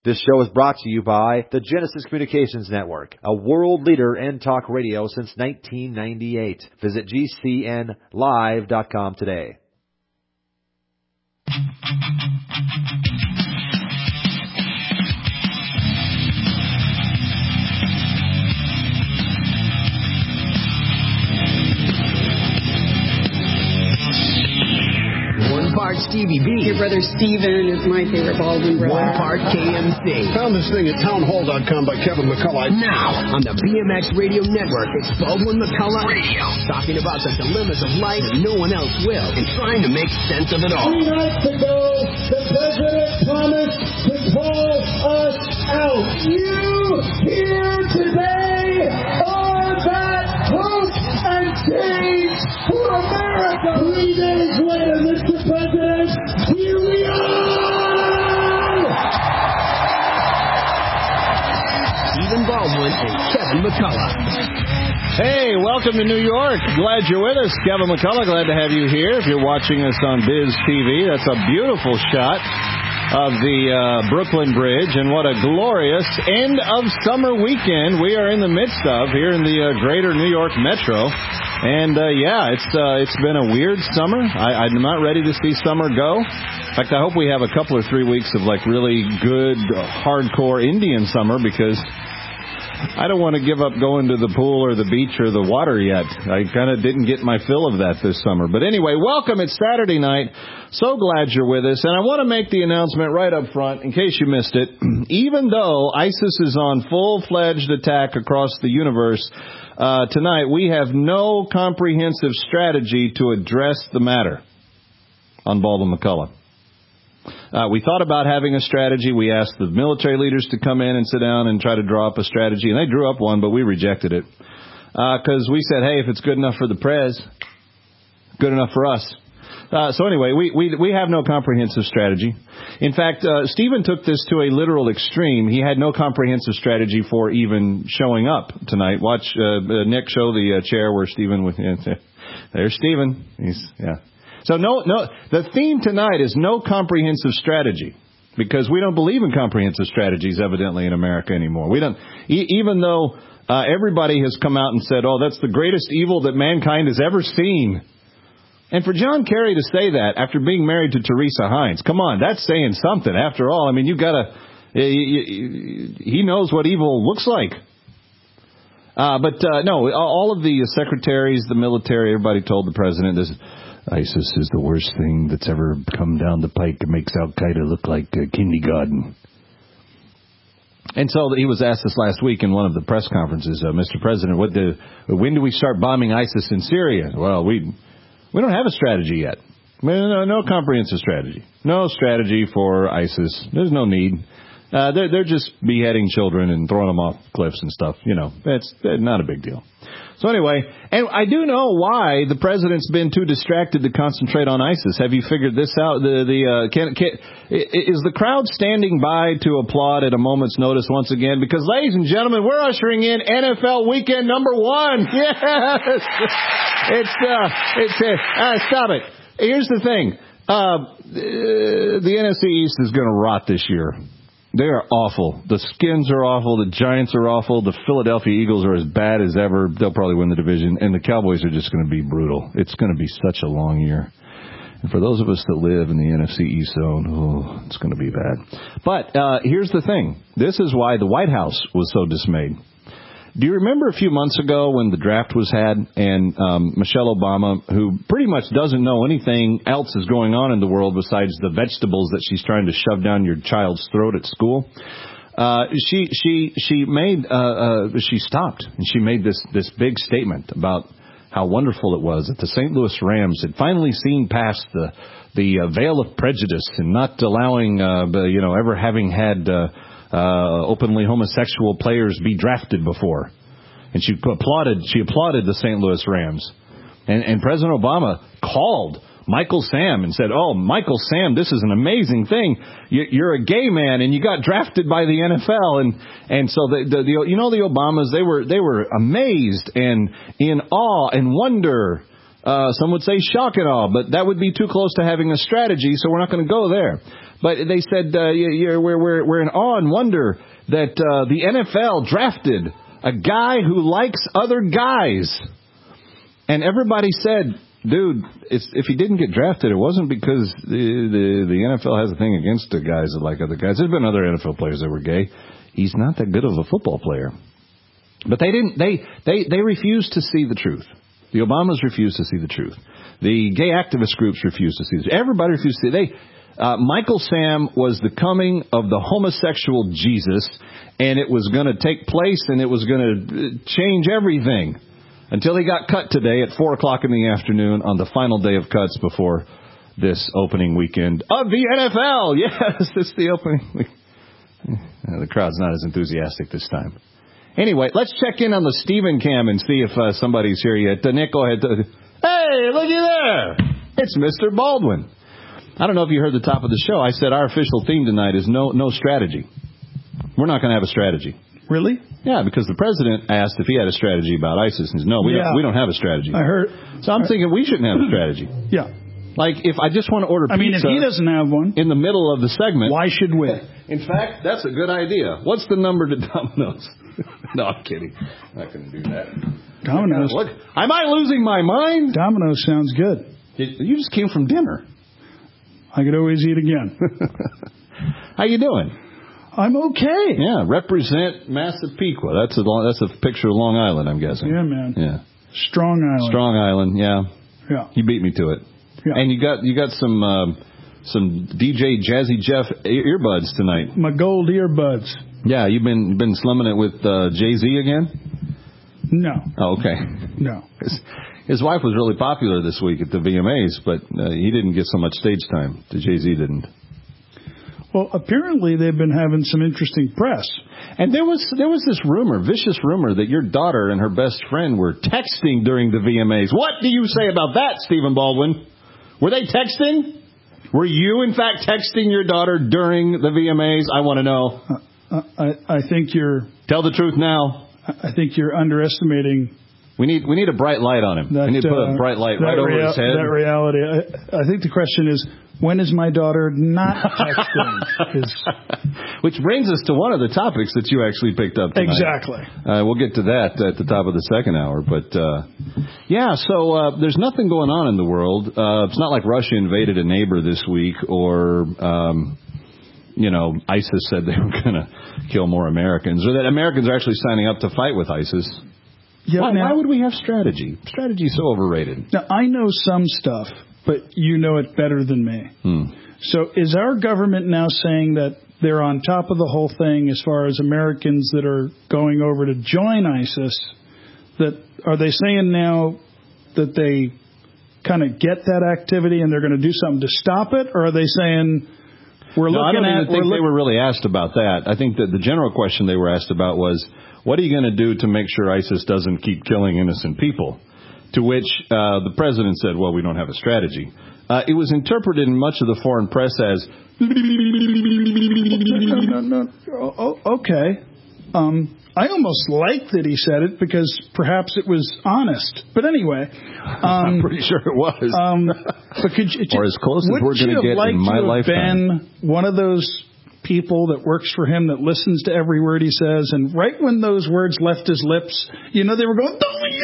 This show is brought to you by the Genesis Communications Network, a world leader in talk radio since 1998. Visit GCNlive.com today. One part Stevie B. Your brother Steven is my favorite Baldwin brother. One part KMC. Found this thing at townhall.com by Kevin McCullough. Now, on the BMX Radio Network, it's Baldwin McCullough Radio. Talking about the dilemmas of life and no one else will, and trying to make sense of it all. 3 nights ago, the president promised to call us out. You here today are that hope and change for America. 3 days later, Mr. President, here we are! Stephen Baldwin and Kevin McCullough. Hey, welcome to New York. Glad you're with us. Kevin McCullough, glad to have you here. If you're watching us on Biz TV, that's a beautiful shot of the Brooklyn Bridge, and what a glorious end of summer weekend we are in the midst of here in the greater New York metro. And it's been a weird summer. I'm not ready to see summer go. In fact, I hope we have a couple or 3 weeks of like really good hardcore Indian summer, because I don't want to give up going to the pool or the beach or the water yet. I kind of didn't get my fill of that this summer. But anyway, welcome. It's Saturday night. So glad you're with us. And I want to make the announcement right up front, in case you missed it. Even though ISIS is on full-fledged attack across the universe, tonight we have no comprehensive strategy to address the matter on Baldwin McCullough. We thought about having a strategy. We asked the military leaders to come in and sit down and try to draw up a strategy, and they drew up one, but we rejected it because we said, hey, if it's good enough for the prez, good enough for us. So anyway, we have no comprehensive strategy. In fact, Stephen took this to a literal extreme. He had no comprehensive strategy for even showing up tonight. Watch Nick show the chair where Stephen was. There's Stephen. So the theme tonight is no comprehensive strategy, because we don't believe in comprehensive strategies, evidently, in America anymore. We don't, even though everybody has come out and said, oh, that's the greatest evil that mankind has ever seen. And for John Kerry to say that after being married to Teresa Hines, come on, that's saying something. After all, I mean, he knows what evil looks like. No, all of the secretaries, the military, everybody told the president this. ISIS is the worst thing that's ever come down the pike. It makes Al-Qaeda look like kindergarten. And so he was asked this last week in one of the press conferences, Mr. President, when do we start bombing ISIS in Syria? Well, we don't have a strategy yet. No comprehensive strategy. No strategy for ISIS. There's no need. They're just beheading children and throwing them off cliffs and stuff. You know, it's not a big deal. So anyway, and I do know why the president's been too distracted to concentrate on ISIS. Have you figured this out? Is the crowd standing by to applaud at a moment's notice once again? Because, ladies and gentlemen, we're ushering in NFL weekend number 1. Yes, stop it. Here's the thing: the NFC East is going to rot this year. They are awful. The Skins are awful. The Giants are awful. The Philadelphia Eagles are as bad as ever. They'll probably win the division. And the Cowboys are just going to be brutal. It's going to be such a long year. And for those of us that live in the NFC East zone, it's going to be bad. But here's the thing. This is why the White House was so dismayed. Do you remember a few months ago when the draft was had and Michelle Obama, who pretty much doesn't know anything else is going on in the world besides the vegetables that she's trying to shove down your child's throat at school, she stopped and she made this big statement about how wonderful it was that the St. Louis Rams had finally seen past the veil of prejudice and not allowing ever having had openly homosexual players be drafted before. And she applauded the St. Louis Rams. And President Obama called Michael Sam and said, oh, Michael Sam, this is an amazing thing. You're a gay man and you got drafted by the NFL. And so the Obamas, they were amazed and in awe and wonder. Some would say shock and awe, but that would be too close to having a strategy, so we're not going to go there. But they said we're in awe and wonder that the NFL drafted a guy who likes other guys. And everybody said, dude, if he didn't get drafted, it wasn't because the NFL has a thing against the guys that like other guys. There's been other NFL players that were gay. He's not that good of a football player. But they didn't. They refused to see the truth. The Obamas refused to see the truth. The gay activist groups refused to see the truth. Everybody refused to see. Michael Sam was the coming of the homosexual Jesus, and it was going to take place, and it was going to change everything. Until he got cut today at 4 o'clock in the afternoon on the final day of cuts before this opening weekend of the NFL. Yes, it's the opening week. The crowd's not as enthusiastic this time. Anyway, let's check in on the Stephen Cam and see if somebody's here yet. Nick, go ahead. Hey, looky there. It's Mr. Baldwin. I don't know if you heard the top of the show. I said our official theme tonight is no strategy. We're not going to have a strategy. Really? Yeah, because the president asked if he had a strategy about ISIS. And he said, no, we don't have a strategy. I heard. So I'm thinking we shouldn't have a strategy. Yeah. Like, if I just want to order pizza... I mean, if he doesn't have one... in the middle of the segment... why should we? In fact, that's a good idea. What's the number to Domino's? No, I'm kidding. I'm not going to do that. Domino's. What? Am I losing my mind? Domino's sounds good. You just came from dinner. I could always eat again. How you doing? I'm okay. Yeah, represent Massapequa. That's a picture of Long Island, I'm guessing. Yeah, man. Yeah. Strong Island. Strong Island, yeah. Yeah. You beat me to it. Yeah. And you got some DJ Jazzy Jeff earbuds tonight. My gold earbuds. Yeah, you've been slumming it with Jay-Z again? No. Oh, okay. No. His wife was really popular this week at the VMAs, but he didn't get so much stage time. Jay-Z didn't. Well, apparently they've been having some interesting press. And there was this rumor, vicious rumor, that your daughter and her best friend were texting during the VMAs. What do you say about that, Stephen Baldwin? Were they texting? Were you, in fact, texting your daughter during the VMAs? I want to know. I think you're... Tell the truth now. I think you're underestimating... We need a bright light on him. We need to put a bright light right over his head. That reality. I think the question is, when is my daughter not texting? Which brings us to one of the topics that you actually picked up tonight. Exactly. We'll get to that at the top of the second hour. But, so there's nothing going on in the world. It's not like Russia invaded a neighbor this week or, ISIS said they were going to kill more Americans, or that Americans are actually signing up to fight with ISIS. Yeah, why would we have strategy? Strategy is so overrated. Now, I know some stuff, but you know it better than me. So is our government now saying that they're on top of the whole thing as far as Americans that are going over to join ISIS? Are they saying now that they kind of get that activity and they're going to do something to stop it? Or are they saying we're looking at... I don't think they were really asked about that. I think that the general question they were asked about was, what are you going to do to make sure ISIS doesn't keep killing innocent people? To which the president said, well, we don't have a strategy. It was interpreted in much of the foreign press as... No. Okay. I almost like that he said it because perhaps it was honest. But anyway... I'm pretty sure it was. But could you, or as close as we're going to get in my lifetime. Been one of those people that works for him that listens to every word he says, and right when those words left his lips, they were going,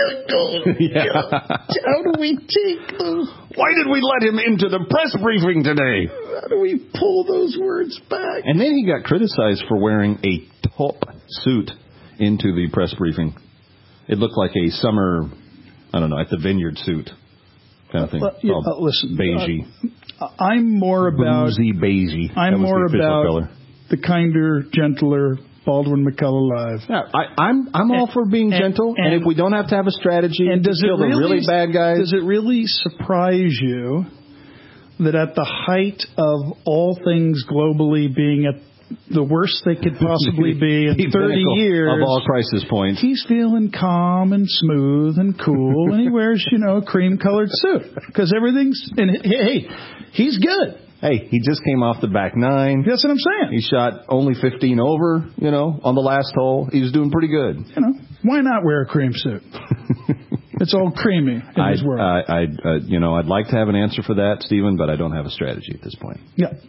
how do we take those? Why did we let him into the press briefing today? How do we pull those words back? And then he got criticized for wearing a top suit into the press briefing. It looked like a summer, at the Vineyard suit kind of thing. Listen, beigey. I'm more about beigey. I'm more about color. The kinder, gentler Baldwin McCullough Live. Yeah, I'm all for being gentle, and if we don't have to have a strategy, and does kill the really bad guys. Does it really surprise you that at the height of all things globally being at the worst they could possibly be in 30 years of all crisis points, he's feeling calm and smooth and cool, and he wears, a cream-colored suit because everything's... And hey, he's good. Hey, he just came off the back nine. That's what I'm saying. He shot only 15 over, on the last hole. He was doing pretty good. Why not wear a cream suit? It's all creamy in his world. I'd like to have an answer for that, Stephen, but I don't have a strategy at this point. Yeah.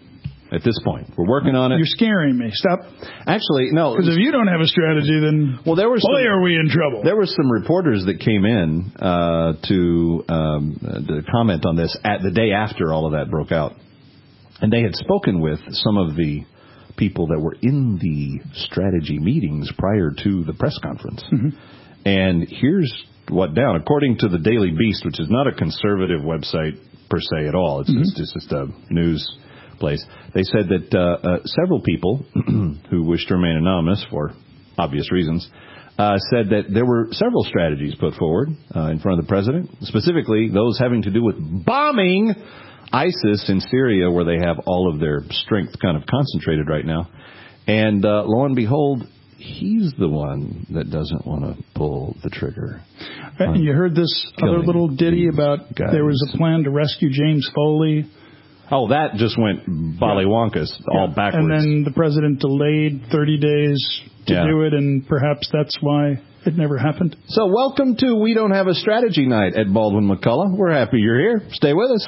at this point. We're working on it. You're scaring me. Stop. Actually, no. Because if you don't have a strategy, then are we in trouble? There were some reporters that came in to comment on this at the day after all of that broke out. And they had spoken with some of the people that were in the strategy meetings prior to the press conference. Mm-hmm. And here's what down. According to the Daily Beast, which is not a conservative website per se at all. It's just a news place. They said that several people who wish to remain anonymous for obvious reasons said that there were several strategies put forward in front of the president, specifically those having to do with bombing ISIS in Syria, where they have all of their strength kind of concentrated right now. And lo and behold, he's the one that doesn't want to pull the trigger. You heard this other little ditty about there was a plan to rescue James Foley. Oh, that just went bollywonkus, all backwards. And then the president delayed 30 days to do it, and perhaps that's why it never happened. So welcome to We Don't Have a Strategy Night at Baldwin McCullough. We're happy you're here. Stay with us.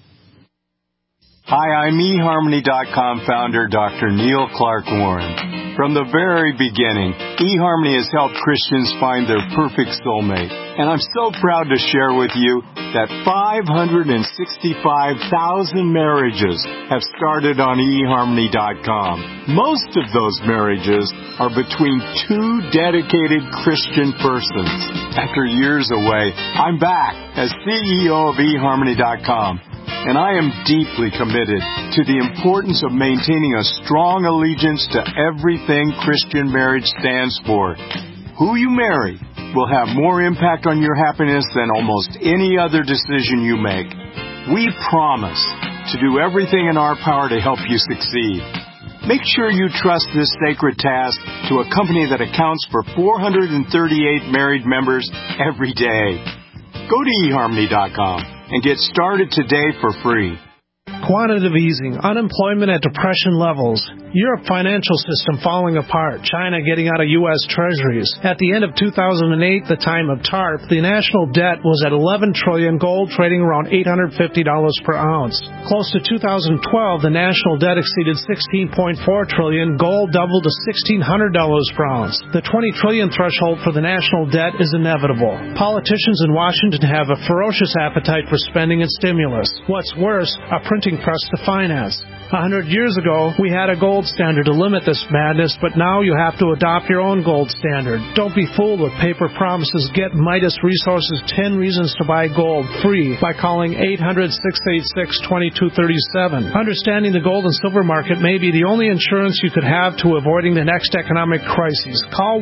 Hi, I'm eHarmony.com founder Dr. Neil Clark Warren. From the very beginning, eHarmony has helped Christians find their perfect soulmate. And I'm so proud to share with you that 565,000 marriages have started on eHarmony.com. Most of those marriages are between two dedicated Christian persons. After years away, I'm back as CEO of eHarmony.com. And I am deeply committed to the importance of maintaining a strong allegiance to everything Christian marriage stands for. Who you marry will have more impact on your happiness than almost any other decision you make. We promise to do everything in our power to help you succeed. Make sure you trust this sacred task to a company that accounts for 438 married members every day. Go to eHarmony.com. and get started today for free. Quantitative easing, unemployment at depression levels, Europe financial system falling apart, China getting out of U.S. treasuries. At the end of 2008, the time of TARP, the national debt was at $11 trillion, gold trading around $850 per ounce. Close to 2012, the national debt exceeded $16.4 trillion, gold doubled to $1,600 per ounce. The $20 trillion threshold for the national debt is inevitable. Politicians in Washington have a ferocious appetite for spending and stimulus. What's worse, a printing press to finance. 100 years ago, we had a gold standard to limit this madness, but now you have to adopt your own gold standard. Don't be fooled with paper promises. Get Midas Resources 10 Reasons to Buy Gold free by calling 800-686-2237. Understanding the gold and silver market may be the only insurance you could have to avoiding the next economic crisis. Call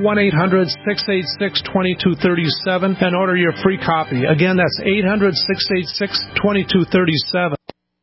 1-800-686-2237 and order your free copy. Again, that's 800-686-2237.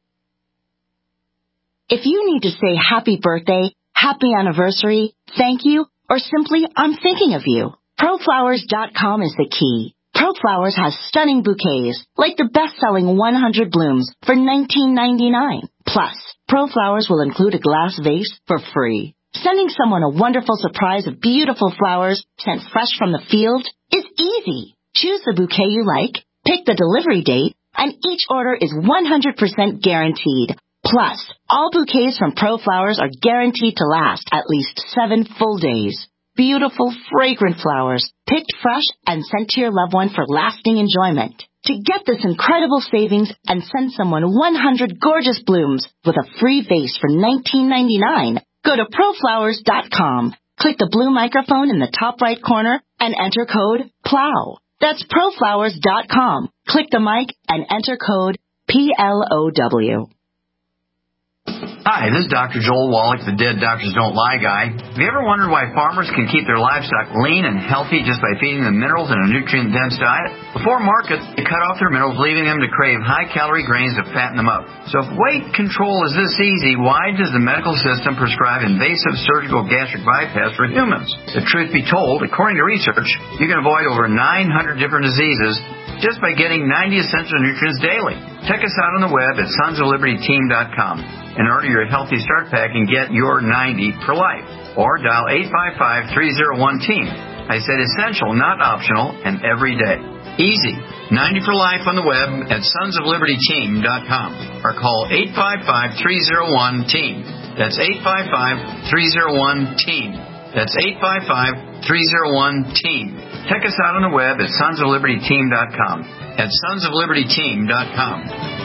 If you need to say happy birthday, happy anniversary, thank you, or simply I'm thinking of you, ProFlowers.com is the key. ProFlowers has stunning bouquets, like the best-selling 100 blooms for $19.99. Plus, ProFlowers will include a glass vase for free. Sending someone a wonderful surprise of beautiful flowers sent fresh from the field is easy. Choose the bouquet you like, pick the delivery date, and each order is 100% guaranteed. Plus, all bouquets from ProFlowers are guaranteed to last at least 7 full days. Beautiful, fragrant flowers, picked fresh and sent to your loved one for lasting enjoyment. To get this incredible savings and send someone 100 gorgeous blooms with a free vase for $19.99, go to ProFlowers.com. Click the blue microphone in the top right corner and enter code PLOW. That's ProFlowers.com. Click the mic and enter code PLOW. Hi, this is Dr. Joel Wallach, the Dead Doctors Don't Lie guy. Have you ever wondered why farmers can keep their livestock lean and healthy just by feeding them minerals in a nutrient-dense diet? Before market, they cut off their minerals, leaving them to crave high-calorie grains to fatten them up. So if weight control is this easy, why does the medical system prescribe invasive surgical gastric bypass for humans? The truth be told, according to research, you can avoid over 900 different diseases just by getting 90 essential nutrients daily. Check us out on the web at sonsoflibertyteam.com and order your Healthy Start Pack and get your 90 for life. Or dial 855-301-TEAM. I said essential, not optional, and every day. Easy. 90 for life on the web at sonsoflibertyteam.com or call 855-301-TEAM. That's 855-301-TEAM. That's 855-301-TEAM. Check us out on the web at sonsoflibertyteam.com. At sonsoflibertyteam.com.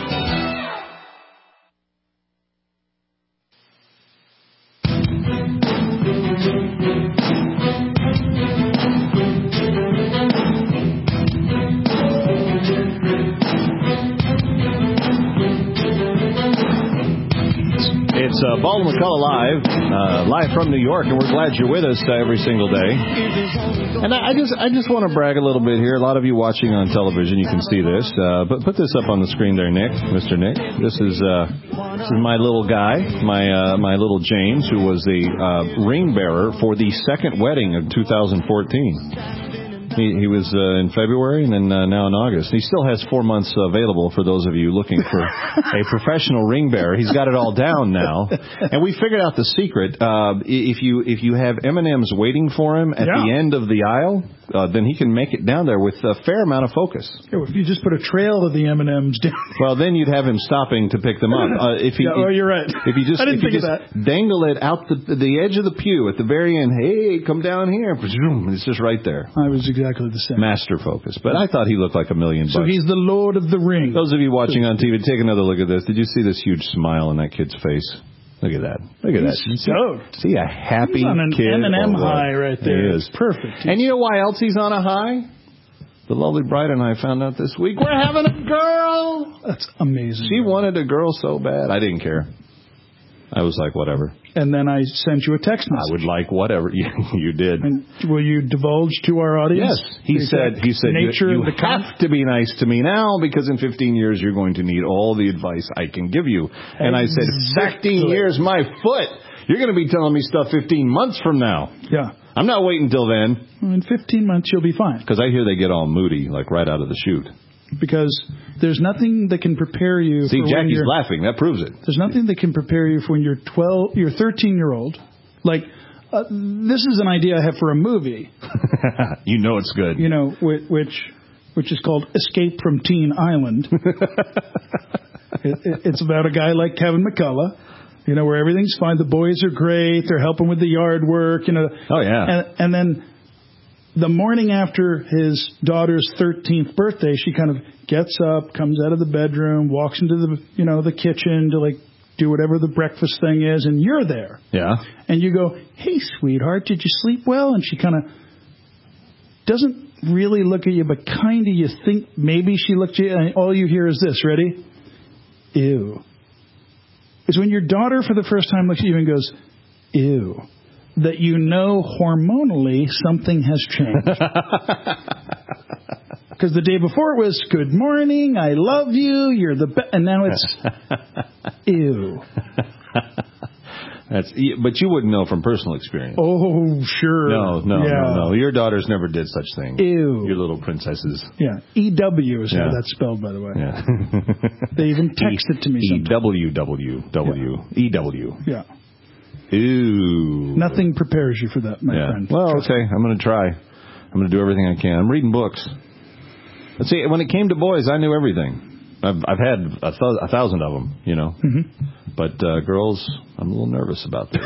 It's Baldwin McCullough live from New York, and we're glad you're with us every single day. And I just want to brag a little bit here. A lot of you watching on television, you can see this. But put this up on the screen there, Nick, Mr. Nick. This is my little guy, my little James, who was the ring bearer for the second wedding of 2014. He was in February and then now in August. He still has 4 months available for those of you looking for a professional ring bearer. He's got it all down now. And we figured out the secret. If you have M&Ms waiting for him at the end of the aisle, then he can make it down there with a fair amount of focus. Yeah, if you just put a trail of the M&Ms down. Well, then you'd have him stopping to pick them up. You're right. If you just dangle it out the edge of the pew at the very end, hey, come down here. It's just right there. I was exactly the same. Master focus. But I thought he looked like $1 million. So he's the Lord of the Ring. Those of you watching on TV, take another look at this. Did you see this huge smile on that kid's face? Look at that. Look at that. See a happy he's on an kid. M&M high right there. He is. Perfect. And you know why else he's on a high? The lovely bride and I found out this week we're having a girl. That's amazing. She wanted a girl so bad. I didn't care. I was like, whatever. And then I sent you a text message. I would like whatever. You did. And will you divulge to our audience? Yes. He said you have to be nice to me now because in 15 years you're going to need all the advice I can give you. And I said, 15 years, my foot. You're going to be telling me stuff 15 months from now. Yeah. I'm not waiting till then. In 15 months you'll be fine. Because I hear they get all moody, like right out of the chute. Because there's nothing that can prepare you. See, Jackie's laughing. That proves it. There's nothing that can prepare you for when you're 13-year-old. Like, this is an idea I have for a movie. You know it's good. You know, which is called Escape from Teen Island. It's about a guy like Kevin McCullough. You know, where everything's fine. The boys are great. They're helping with the yard work. You know. Oh yeah. And then the morning after his daughter's 13th birthday, she kind of gets up, comes out of the bedroom, walks into the kitchen to like do whatever the breakfast thing is, and you're there. Yeah. And you go, "Hey, sweetheart, did you sleep well?" And she kind of doesn't really look at you, but kind of you think maybe she looked at you, and all you hear is this. Ready? Ew. It's when your daughter for the first time looks at you and goes, "Ew," that you know hormonally something has changed. Because the day before it was, "Good morning, I love you, you're the best," and now it's, "Ew." But you wouldn't know from personal experience. Oh, sure. No. Your daughters never did such thing. Ew. Your little princesses. Yeah. EW is how that's spelled, by the way. Yeah. They even text it to me sometimes. EW. Yeah. Ew. Nothing prepares you for that, my friend. Well, okay. I'm going to try. I'm going to do everything I can. I'm reading books. Let's see. When it came to boys, I knew everything. I've had 1,000 of them, you know. Mm-hmm. But girls, I'm a little nervous about that.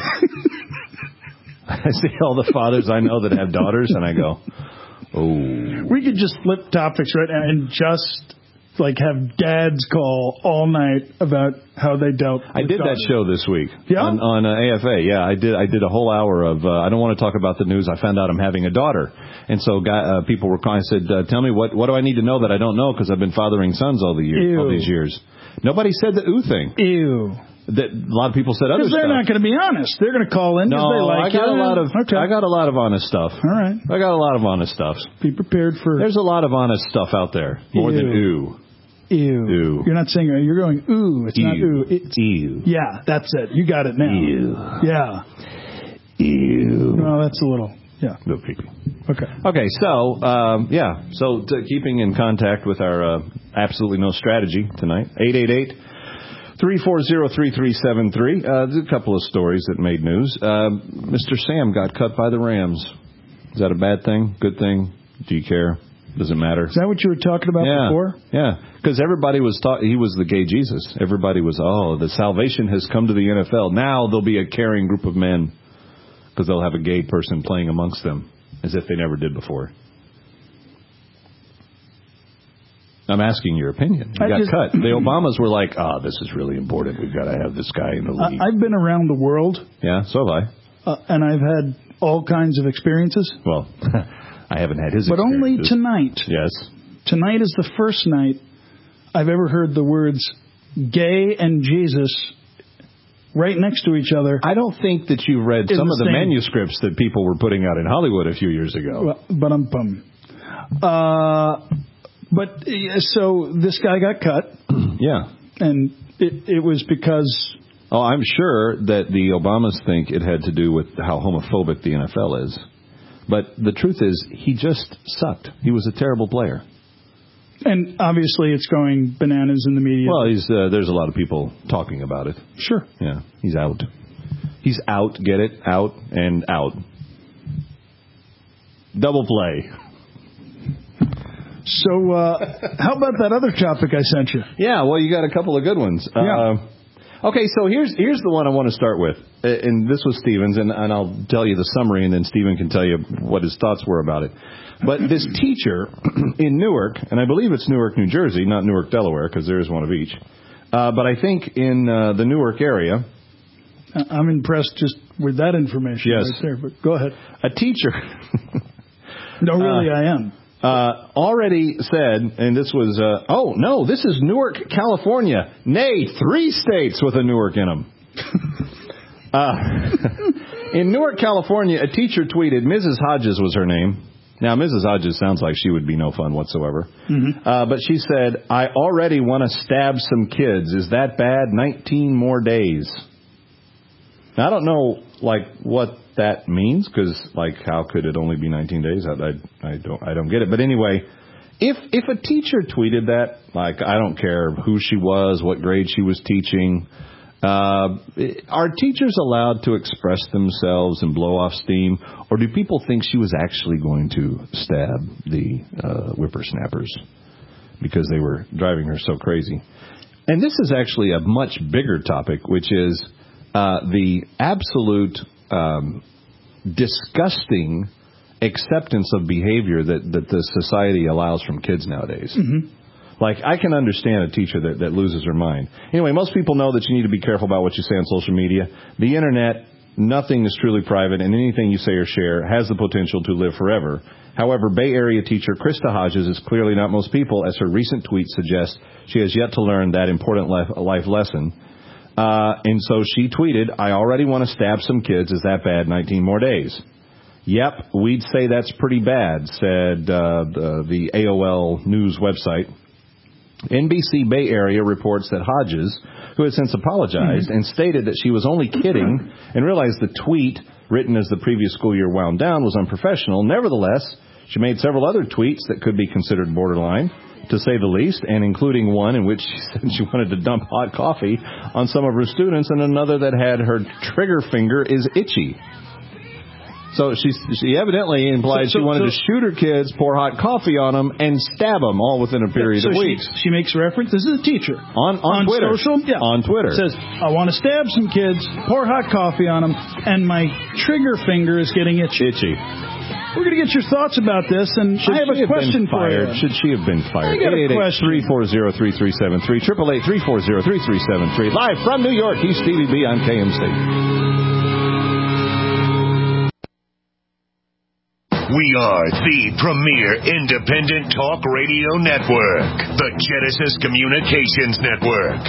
I see all the fathers I know that have daughters, and I go, oh. We could just flip topics right now and just like have dads call all night about how they dealt with I did daughters. That show this week. Yeah? On AFA. Yeah, I did a whole hour of, I don't want to talk about the news. I found out I'm having a daughter. And so people were calling. I said, tell me, what do I need to know that I don't know because I've been fathering sons all these years. Nobody said the ooh thing. Ew. That a lot of people said other stuff. Because they're not going to be honest. They're going to call in because they like I got a lot of honest stuff. All right. I got a lot of honest stuff. Be prepared for... There's a lot of honest stuff out there. More than ooh. Ew. You're not saying you're going ooh. It's not ooh. It's ew. Yeah, that's it. You got it now. Ew. Yeah. Ew. Well, that's a little... Yeah. A little creepy. Okay, so, So keeping in contact with our Absolutely No Strategy tonight, 888-340-3373. There's a couple of stories that made news. Mr. Sam got cut by the Rams. Is that a bad thing? Good thing? Do you care? Does it matter? Is that what you were talking about before? Yeah, because everybody was he was the gay Jesus. Everybody was, the salvation has come to the NFL. Now there'll be a caring group of men because they'll have a gay person playing amongst them as if they never did before. I'm asking your opinion. You got cut. The Obamas were like, this is really important. We've got to have this guy in the league. I've been around the world. Yeah, so have I. And I've had all kinds of experiences. Well, I haven't had his but only tonight. Yes. Tonight is the first night I've ever heard the words gay and Jesus right next to each other. I don't think that you've read some of the manuscripts that people were putting out in Hollywood a few years ago. But so this guy got cut. Yeah. And it was because... Oh, I'm sure that the Obamas think it had to do with how homophobic the NFL is. But the truth is, he just sucked. He was a terrible player. And obviously it's going bananas in the media. Well, there's a lot of people talking about it. Sure. Yeah, he's out. He's out, get it? Out and out. Double play. So, how about that other topic I sent you? Yeah, well, you got a couple of good ones. Okay, so here's the one I want to start with. And this was Stephen's, and I'll tell you the summary, and then Stephen can tell you what his thoughts were about it. But this teacher in Newark, and I believe it's Newark, New Jersey, not Newark, Delaware, because there is one of each. But I think in the Newark area... I'm impressed just with that information right there, but go ahead. A teacher... No, really, I am. Already said, and this was, this is Newark, California. Nay, 3 states with a Newark in them. In Newark, California, a teacher tweeted, Mrs. Hodges was her name. Now, Mrs. Hodges sounds like she would be no fun whatsoever. Mm-hmm. But she said, I already want to stab some kids. Is that bad? 19 more days. Now, I don't know, what that means, because, how could it only be 19 days? I don't get it. But anyway, if a teacher tweeted that, I don't care who she was, what grade she was teaching, are teachers allowed to express themselves and blow off steam, or do people think she was actually going to stab the whippersnappers because they were driving her so crazy? And this is actually a much bigger topic, which is the absolute disgusting acceptance of behavior that the society allows from kids nowadays. Mm-hmm. I can understand a teacher that loses her mind. Anyway, most people know that you need to be careful about what you say on social media. The Internet, nothing is truly private, and anything you say or share has the potential to live forever. However, Bay Area teacher Krista Hodges is clearly not most people, as her recent tweet suggests she has yet to learn that important life lesson. And so she tweeted, I already want to stab some kids. Is that bad? 19 more days. Yep, we'd say that's pretty bad, said the AOL News website. NBC Bay Area reports that Hodges, who has since apologized and stated that she was only kidding and realized the tweet, written as the previous school year wound down, was unprofessional. Nevertheless, she made several other tweets that could be considered borderline, to say the least, and including one in which she said she wanted to dump hot coffee on some of her students, and another that had her trigger finger is itchy. So she evidently implied she wanted to shoot her kids, pour hot coffee on them, and stab them all within a period of weeks. She makes reference. This is a teacher on Twitter. Social, yeah. On Twitter, says, "I want to stab some kids, pour hot coffee on them, and my trigger finger is getting itchy." We're going to get your thoughts about this, and I have a question for you. Should she have been fired? I got a question. 888-340-3373, 888-340-3373. Live from New York, he's Stevie B on KMC. We are the premier independent talk radio network, the Genesis Communications Network,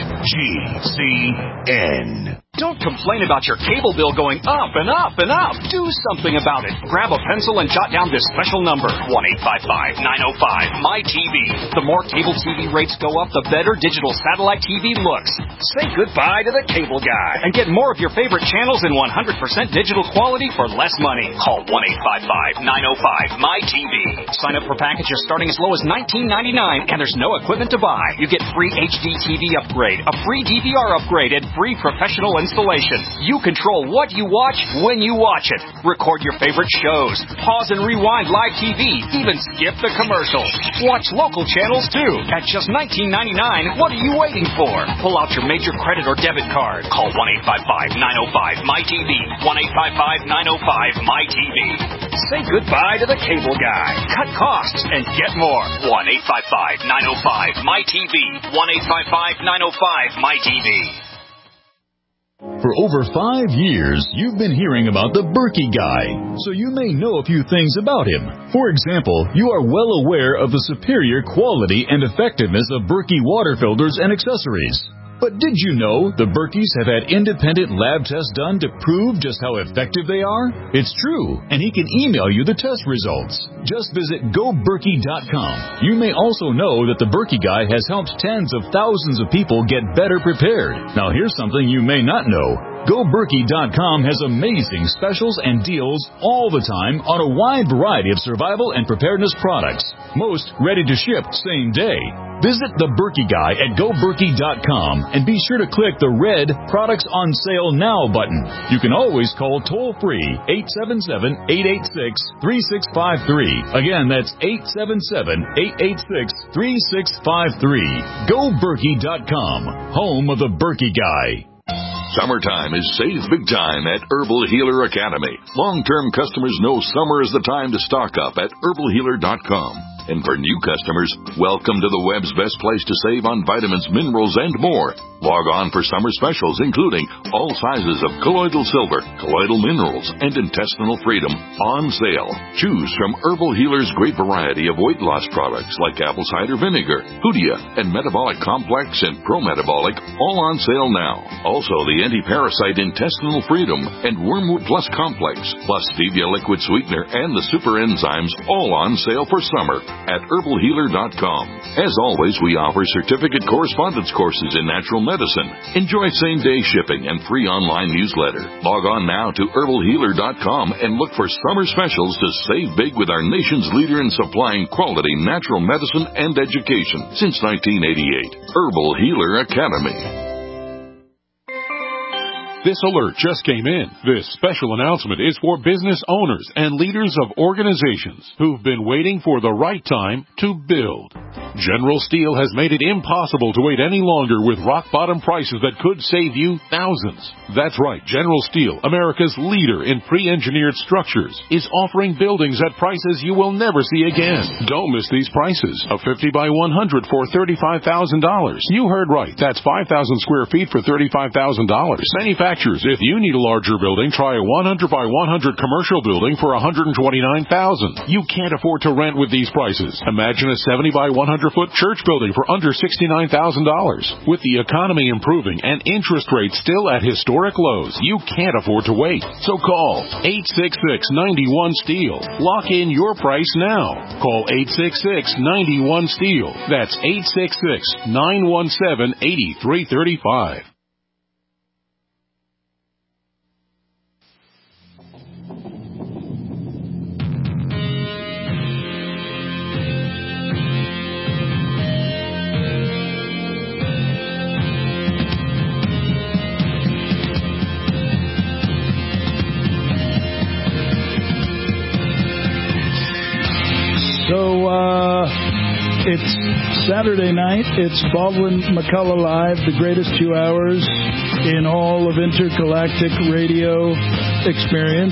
GCN. Don't complain about your cable bill going up and up and up. Do something about it. Grab a pencil and jot down this special number, 1-855-905-MY-TV. The more cable TV rates go up, the better digital satellite TV looks. Say goodbye to the cable guy and get more of your favorite channels in 100% digital quality for less money. Call 1-855-905-MY-TV. Sign up for packages starting as low as $19.99, and there's no equipment to buy. You get free HD TV upgrade, a free DVR upgrade, and free professional installation. You control what you watch when you watch it. Record your favorite shows. Pause and rewind live TV. Even skip the commercials. Watch local channels too. At just $19.99, what are you waiting for? Pull out your major credit or debit card. Call 1-855-905-MyTV. 1-855-905-MyTV. Say goodbye to the cable guy. Cut costs and get more. 1-855-905-MyTV. 1-855-905-MyTV. For over 5 years, you've been hearing about the Berkey Guy, so you may know a few things about him. For example, you are well aware of the superior quality and effectiveness of Berkey water filters and accessories. But did you know the Berkeys have had independent lab tests done to prove just how effective they are? It's true, and he can email you the test results. Just visit GoBerkey.com. You may also know that the Berkey Guy has helped tens of thousands of people get better prepared. Now here's something you may not know. GoBerkey.com has amazing specials and deals all the time on a wide variety of survival and preparedness products. Most ready to ship same day. Visit the Berkey Guy at GoBerkey.com and be sure to click the red Products on Sale Now button. You can always call toll-free 877-886-3653. Again, that's 877-886-3653. GoBerkey.com, home of the Berkey Guy. Summertime is save big time at Herbal Healer Academy. Long-term customers know summer is the time to stock up at herbalhealer.com. And for new customers, welcome to the web's best place to save on vitamins, minerals, and more. Log on for summer specials, including all sizes of colloidal silver, colloidal minerals, and intestinal freedom on sale. Choose from Herbal Healer's great variety of weight loss products like apple cider vinegar, Hoodia, and Metabolic Complex and Pro-Metabolic, all on sale now. Also, the anti-parasite intestinal freedom and Wormwood Plus Complex, plus stevia liquid sweetener and the super enzymes, all on sale for summer at herbalhealer.com. As always, we offer certificate correspondence courses in natural medicine. Enjoy same-day shipping and free online newsletter. Log on now to herbalhealer.com and look for summer specials to save big with our nation's leader in supplying quality natural medicine and education since 1988. Herbal Healer Academy. This alert just came in. This special announcement is for business owners and leaders of organizations who've been waiting for the right time to build. General Steel has made it impossible to wait any longer with rock-bottom prices that could save you thousands. That's right, General Steel, America's leader in pre-engineered structures, is offering buildings at prices you will never see again. Don't miss these prices. A 50 by 100 for $35,000. You heard right. That's 5,000 square feet for $35,000. Manufacturers, if you need a larger building, try a 100 by 100 commercial building for $129,000. You can't afford to rent with these prices. Imagine a 70 by 100-foot church building for under $69,000. With the economy improving and interest rates still at historic lows, you can't afford to wait. So call 866-91-STEEL. Lock in your price now. Call 866-91-STEEL. That's 866-917-8335. So, it's Saturday night. It's Baldwin McCullough Live, the greatest 2 hours in all of intergalactic radio experience.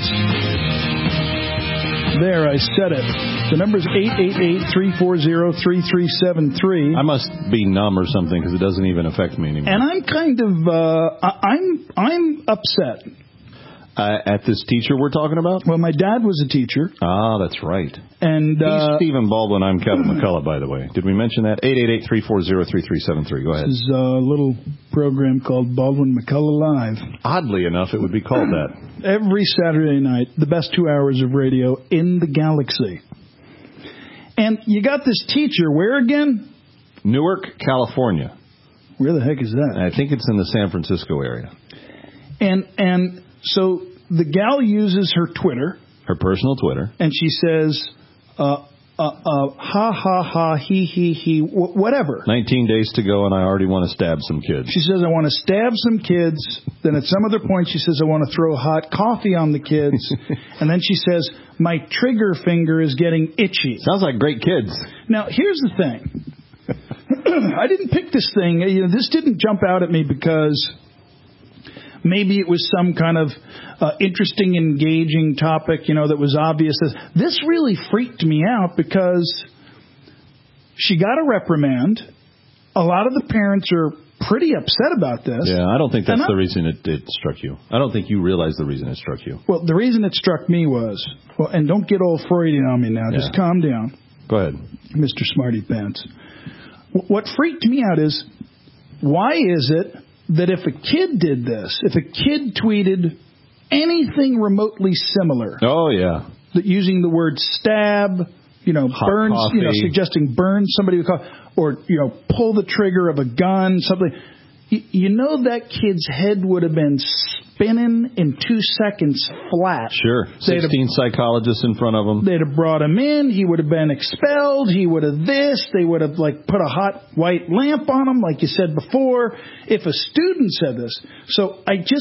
There, I said it. The number is 888-340-3373. I must be numb or something because it doesn't even affect me anymore. And I'm kind of, I'm upset. At this teacher we're talking about? Well, my dad was a teacher. Ah, that's right. And he's Stephen Baldwin. I'm Kevin McCullough, by the way. Did we mention that? 888-340-3373. Go ahead. This is a little program called Baldwin McCullough Live. Oddly enough, it would be called that. Every Saturday night, the best 2 hours of radio in the galaxy. And you got this teacher, where again? Newark, California. Where the heck is that? I think it's in the San Francisco area. And so the gal uses her Twitter. Her personal Twitter. And she says, ha ha ha, he, whatever. 19 days to go, and I already want to stab some kids. She says, I want to stab some kids. Then at some other point, she says, I want to throw hot coffee on the kids. And then she says, my trigger finger is getting itchy. Sounds like great kids. Now, here's the thing. I didn't pick this thing. This didn't jump out at me because maybe it was some kind of interesting, engaging topic, that was obvious. This really freaked me out because she got a reprimand. A lot of the parents are pretty upset about this. Yeah, I don't think that's the reason it struck you. I don't think you realize the reason it struck you. Well, the reason it struck me was, and don't get all Freudian on me now. Just calm down. Go ahead. Mr. Smarty Pants. What freaked me out is, why is it that if a kid did this, if a kid tweeted anything remotely similar, that using the word stab, burn, suggesting burn somebody with coffee, or pull the trigger of a gun, something, that kid's head would have been spinning in 2 seconds flat. Sure. 16 psychologists in front of him. They'd have brought him in. He would have been expelled. He would have this. They would have put a hot white lamp on him, like you said before. If a student said this. So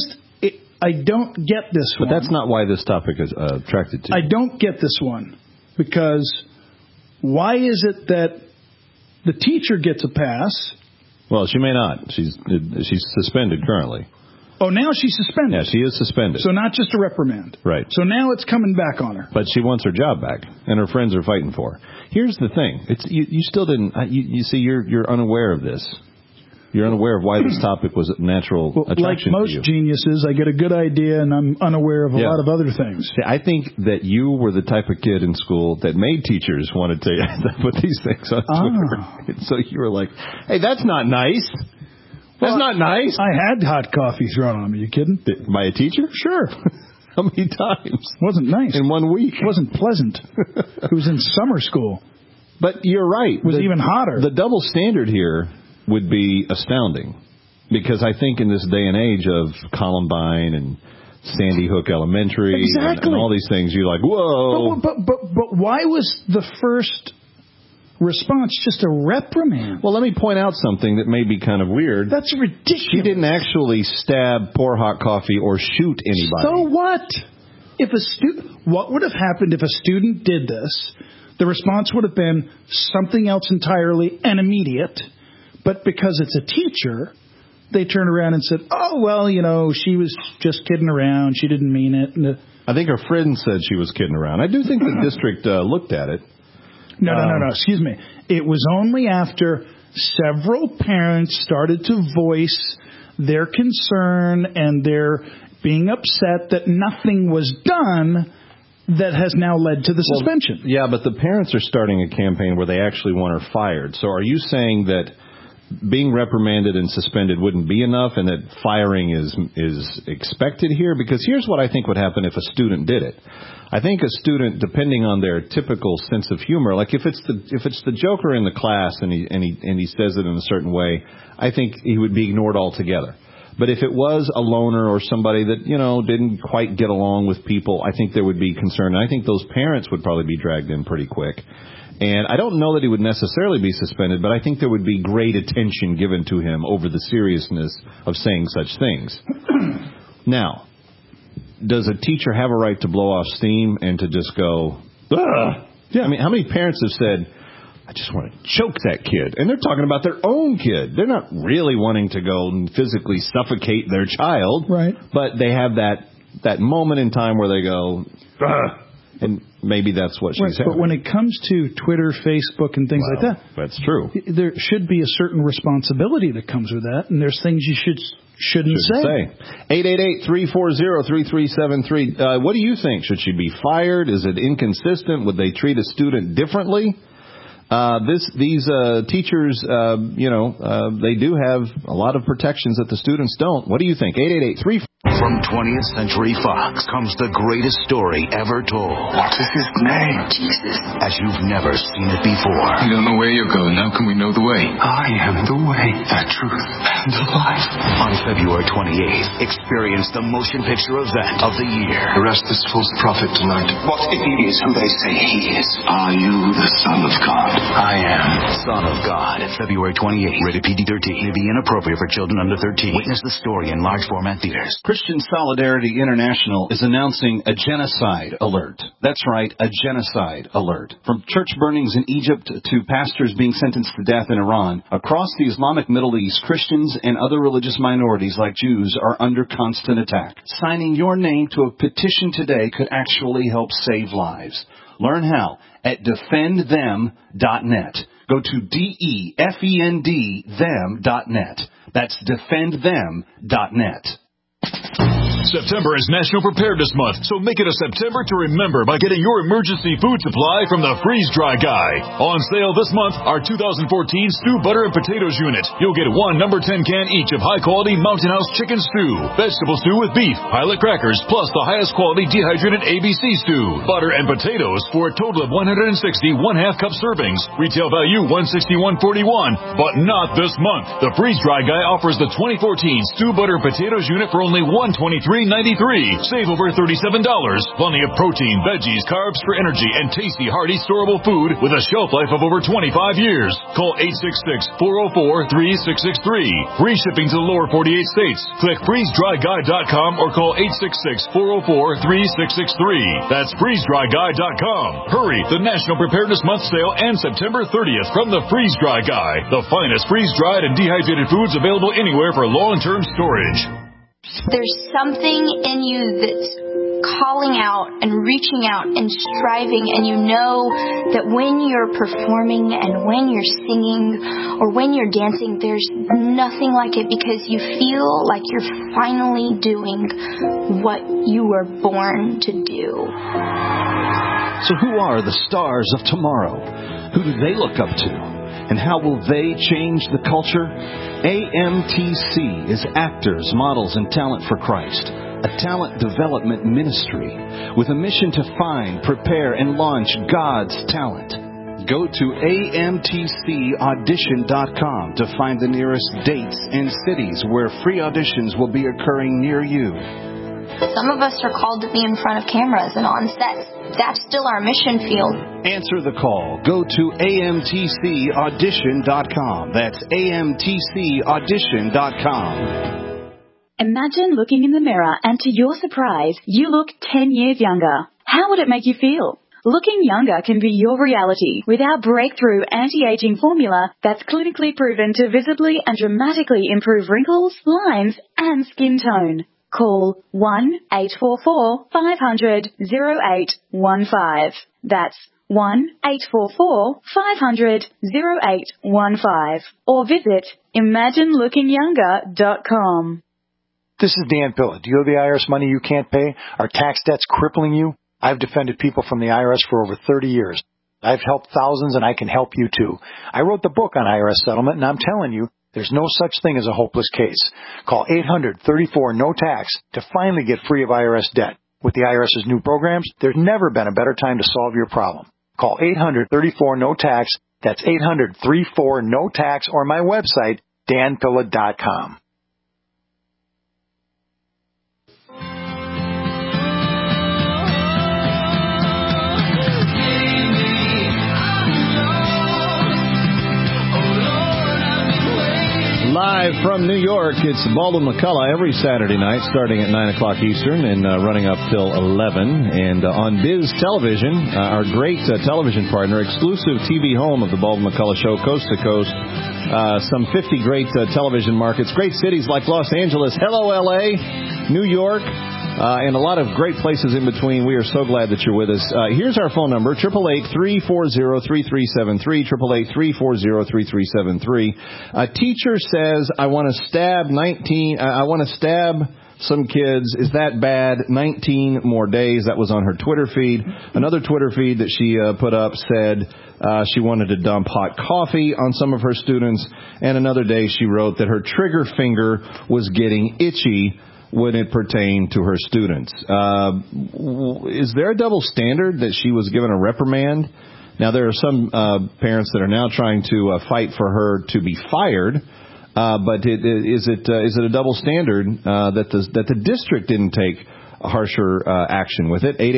I don't get this one. But that's not why this topic is attracted to you. I don't get this one. Because why is it that the teacher gets a pass? Well, she may not. She's suspended currently. Oh, now she's suspended. Yeah, she is suspended. So not just a reprimand. Right. So now it's coming back on her. But she wants her job back, and her friends are fighting for her. Here's the thing. You still didn't... You see, you're unaware of this. You're unaware of why this topic was a natural attraction to you. Like most geniuses, I get a good idea, and I'm unaware of a lot of other things. See, I think that you were the type of kid in school that made teachers want to put these things on Twitter. So you were like, hey, that's not nice. That's not nice. I had hot coffee thrown on me. You kidding? By a teacher? Sure. How many times? Wasn't nice. In 1 week. It wasn't pleasant. It was in summer school. But you're right. It was even hotter. The double standard here would be astounding. Because I think in this day and age of Columbine and Sandy Hook Elementary and all these things, you're like, whoa. But why was the first response just a reprimand? Well, let me point out something that may be kind of weird. That's ridiculous. She didn't actually stab, pour hot coffee, or shoot anybody. So what? What would have happened if a student did this? The response would have been something else entirely and immediate. But because it's a teacher, they turned around and said, oh, well, she was just kidding around. She didn't mean it. I think her friend said she was kidding around. I do think the district looked at it. No. Excuse me. It was only after several parents started to voice their concern and their being upset that nothing was done that has now led to the suspension. Yeah, but the parents are starting a campaign where they actually want her fired. So are you saying that being reprimanded and suspended wouldn't be enough and that firing is expected here? Because here's what I think would happen if a student did it. I think a student, depending on their typical sense of humor, like if it's the joker in the class and he says it in a certain way, I think he would be ignored altogether. But if it was a loner or somebody that, didn't quite get along with people, I think there would be concern. And I think those parents would probably be dragged in pretty quick. And I don't know that he would necessarily be suspended, but I think there would be great attention given to him over the seriousness of saying such things. Now, does a teacher have a right to blow off steam and to just go, ugh? Yeah. I mean, how many parents have said, I just want to choke that kid? And they're talking about their own kid. They're not really wanting to go and physically suffocate their child. Right. But they have that moment in time where they go, ugh. And maybe that's what she's having. But when it comes to Twitter, Facebook, and things like that, that's true. There should be a certain responsibility that comes with that, and there's things you shouldn't say. 888-340-3373. What do you think? Should she be fired? Is it inconsistent? Would they treat a student differently? These teachers, they do have a lot of protections that the students don't. What do you think? 888-340. From 20th Century Fox comes the greatest story ever told. What is his name? Jesus. As you've never seen it before. We don't know where you're going. How can we know the way? I am the way, the truth, and the life. On February 28th, experience the motion picture event of the year. Arrest this false prophet tonight. What if he is who they say he is? Are you the Son of God? I am. Son of God. February 28th. Rated PG-13. May be inappropriate for children under 13. Witness the story in large format theaters. Christian Solidarity International is announcing a genocide alert. That's right, a genocide alert. From church burnings in Egypt to pastors being sentenced to death in Iran, across the Islamic Middle East, Christians and other religious minorities like Jews are under constant attack. Signing your name to a petition today could actually help save lives. Learn how at defendthem.net. Go to defendthem.net. That's defendthem.net. September is National Preparedness Month, so make it a September to remember by getting your emergency food supply from the Freeze Dry Guy. On sale this month, our 2014 Stew Butter and Potatoes Unit. You'll get one number 10 can each of high-quality Mountain House chicken stew, vegetable stew with beef, pilot crackers, plus the highest quality dehydrated ABC stew, butter and potatoes for a total of 160 one-half cup servings. Retail value $161.41, but not this month. The Freeze Dry Guy offers the 2014 Stew Butter and Potatoes Unit for only $123.93. Save over $37. Plenty of protein, veggies, carbs for energy, and tasty, hearty, storable food with a shelf life of over 25 years. Call 866-404-3663. Free shipping to the lower 48 states. Click freezedryguy.com or call 866-404-3663. That's freezedryguy.com. Hurry! The National Preparedness Month sale ends September 30th from the Freeze Dry Guy. The finest freeze-dried and dehydrated foods available anywhere for long-term storage. There's something in you that's calling out and reaching out and striving, and you know that when you're performing and when you're singing or when you're dancing, there's nothing like it because you feel like you're finally doing what you were born to do. So who are the stars of tomorrow? Who do they look up to? And how will they change the culture? AMTC is Actors, Models, and Talent for Christ, a talent development ministry with a mission to find, prepare, and launch God's talent. Go to amtcaudition.com to find the nearest dates and cities where free auditions will be occurring near you. Some of us are called to be in front of cameras and on sets. That's still our mission field. Answer the call. Go to amtcaudition.com. That's amtcaudition.com. Imagine looking in the mirror and to your surprise, you look 10 years younger. How would it make you feel? Looking younger can be your reality with our breakthrough anti-aging formula that's clinically proven to visibly and dramatically improve wrinkles, lines, and skin tone. Call 1-844-500-0815. That's 1-844-500-0815. Or visit ImagineLookingYounger.com. This is Dan Pilla. Do you owe the IRS money you can't pay? Are tax debts crippling you? I've defended people from the IRS for over 30 years. I've helped thousands, and I can help you too. I wrote the book on IRS settlement, and I'm telling you, there's no such thing as a hopeless case. Call 800-34-NO-TAX to finally get free of IRS debt. With the IRS's new programs, there's never been a better time to solve your problem. Call 800-34-NO-TAX. That's 800-34-NO-TAX, or my website, danpilla.com. Live from New York, it's Baldwin McCullough every Saturday night, starting at 9 o'clock Eastern and running up till 11. And on Biz Television, our great television partner, exclusive TV home of the Baldwin McCullough Show, coast to coast. Some 50 great television markets, great cities like Los Angeles, hello L.A., New York, and a lot of great places in between. We are so glad that you're with us. Here's our phone number, 888-340-3373, 888-340-3373. A teacher says, I want to stab some kids. Is that bad? 19 more days. That was on her Twitter feed. Another Twitter feed that she put up said she wanted to dump hot coffee on some of her students. And another day she wrote that her trigger finger was getting itchy when it pertained to her students. Is there a double standard that she was given a reprimand? Now, there are some parents that are now trying to fight for her to be fired. But is it a double standard that the district didn't take a harsher action with it?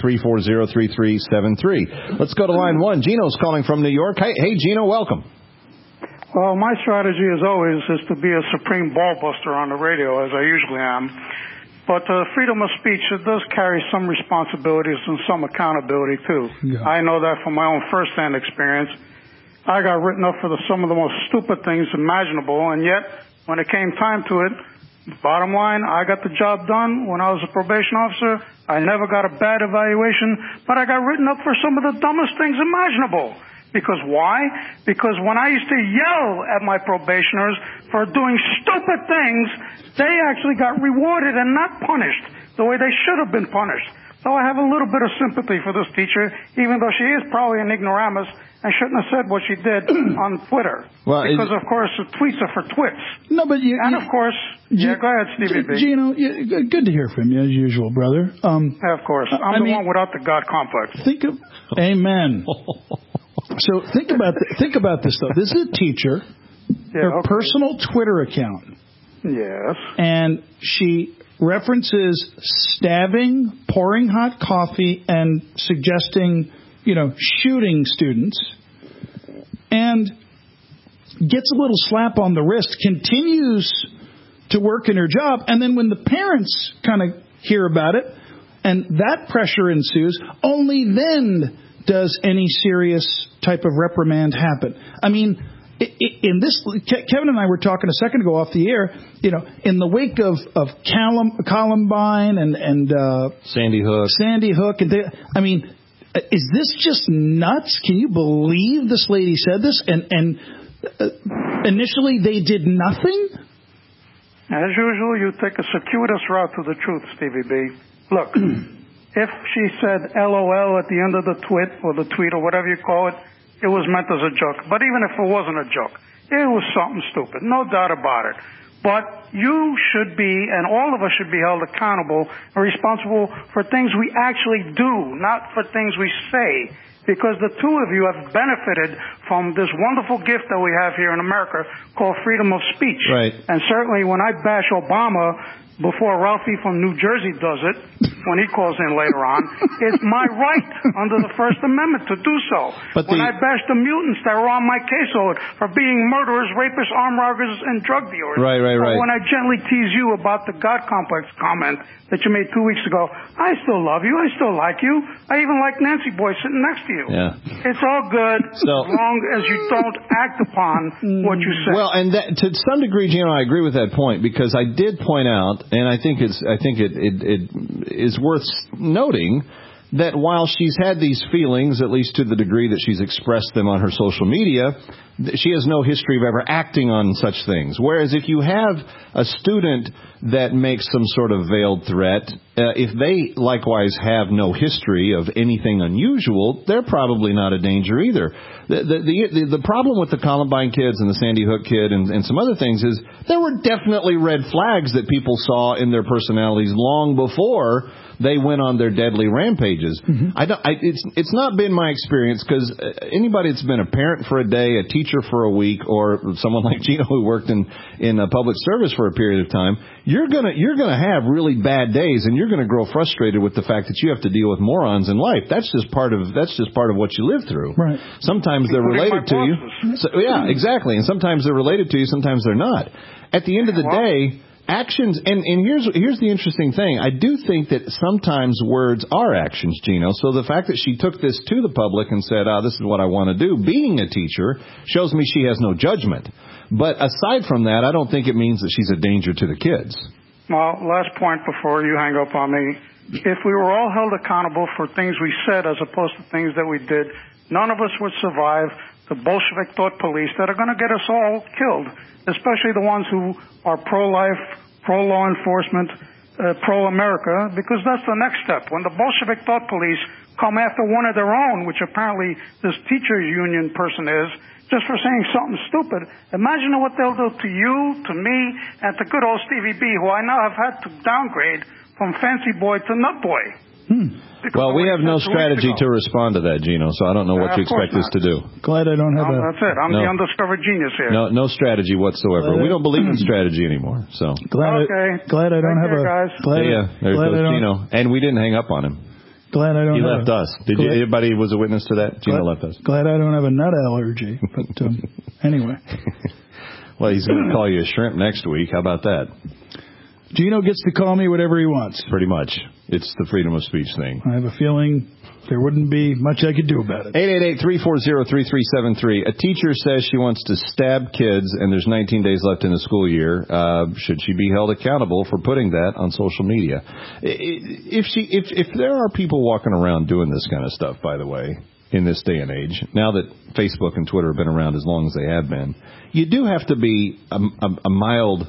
888-340-3373. Let's go to line one. Gino's calling from New York. Hey, Gino, welcome. Well, my strategy, as always, is to be a supreme ball buster on the radio, as I usually am. But freedom of speech, it does carry some responsibilities and some accountability, too. Yeah. I know that from my own first-hand experience. I got written up for some of the most stupid things imaginable, and yet, when it came time to it, bottom line, I got the job done when I was a probation officer. I never got a bad evaluation, but I got written up for some of the dumbest things imaginable. Because why? Because when I used to yell at my probationers for doing stupid things, they actually got rewarded and not punished the way they should have been punished. So I have a little bit of sympathy for this teacher, even though she is probably an ignoramus and shouldn't have said what she did on Twitter. Well, because, of course, the tweets are for twits. No, but of course, go ahead, Stevie B. Gino, good to hear from you, as usual, brother. Of course. I'm the one without the God complex. Amen. So think about this, though. This is a teacher, her personal Twitter account. Yes. And she references stabbing, pouring hot coffee, and suggesting, shooting students, and gets a little slap on the wrist, continues to work in her job, and then when the parents kind of hear about it, and that pressure ensues, only then does any serious type of reprimand happen. I mean, in this, Kevin and I were talking a second ago off the air, in the wake of Columbine and Sandy Hook, and is this just nuts? Can you believe this lady said this? And initially they did nothing? As usual, you take a circuitous route to the truth, Stevie B. Look, if she said LOL at the end of the tweet or whatever you call it, it was meant as a joke. But even if it wasn't a joke, it was something stupid, no doubt about it. But you should be, and all of us should be held accountable and responsible for things we actually do, not for things we say. Because the two of you have benefited from this wonderful gift that we have here in America called freedom of speech. Right. And certainly when I bash Obama before Ralphie from New Jersey does it, when he calls in later on, it's my right under the First Amendment to do so. But when I bash the mutants that were on my caseload for being murderers, rapists, armed robbers, and drug dealers. Right. Or when I gently tease you about the God complex comment that you made 2 weeks ago, I still love you. I still like you. I even like Nancy Boy sitting next to you. Yeah. It's all good as long as you don't act upon what you say. Well, and that, to some degree, Gino, I agree with that point, because I did point out, and I think it is worth noting that while she's had these feelings, at least to the degree that she's expressed them on her social media, she has no history of ever acting on such things. Whereas if you have a student that makes some sort of veiled threat, if they likewise have no history of anything unusual, they're probably not a danger either. The problem with the Columbine kids and the Sandy Hook kid and some other things is there were definitely red flags that people saw in their personalities long before they went on their deadly rampages. Mm-hmm. It's not been my experience, because anybody that's been a parent for a day, a teacher for a week, or someone like Gino who worked in public service for a period of time, you're gonna have really bad days, and you're gonna grow frustrated with the fact that you have to deal with morons in life. That's just part of what you live through. Right. Sometimes they're related to you. Yeah, exactly. And sometimes they're related to you. Sometimes they're not. At the end of the day, actions, and here's the interesting thing. I do think that sometimes words are actions, Gino. So the fact that she took this to the public and said, this is what I want to do, being a teacher, shows me she has no judgment. But aside from that, I don't think it means that she's a danger to the kids. Well, last point before you hang up on me. If we were all held accountable for things we said as opposed to things that we did, none of us would survive the Bolshevik thought police that are going to get us all killed, especially the ones who are pro-life, pro-law enforcement, pro-America, because that's the next step. When the Bolshevik thought police come after one of their own, which apparently this teachers union person is, just for saying something stupid. Imagine what they'll do to you, to me, and to good old Stevie B, who I now have had to downgrade from fancy boy to nut boy. Well, we have no strategy to respond to that, Gino, so I don't know what you expect us to do. Glad I don't have That's it. I'm the undiscovered genius here. No strategy whatsoever. We don't believe in strategy anymore. So glad I don't have guys. There goes Gino. And we didn't hang up on him. Glad I don't. He left us. Did you? Anybody was a witness to that? Gino left us. Glad I don't have a nut allergy. But anyway. Well, he's going to call you a shrimp next week. How about that? Gino gets to call me whatever he wants. Pretty much. It's the freedom of speech thing. I have a feeling there wouldn't be much I could do about it. 888-340-3373. A teacher says she wants to stab kids, and there's 19 days left in the school year. Should she be held accountable for putting that on social media? If there are people walking around doing this kind of stuff, by the way, in this day and age, now that Facebook and Twitter have been around as long as they have been, you do have to be a mild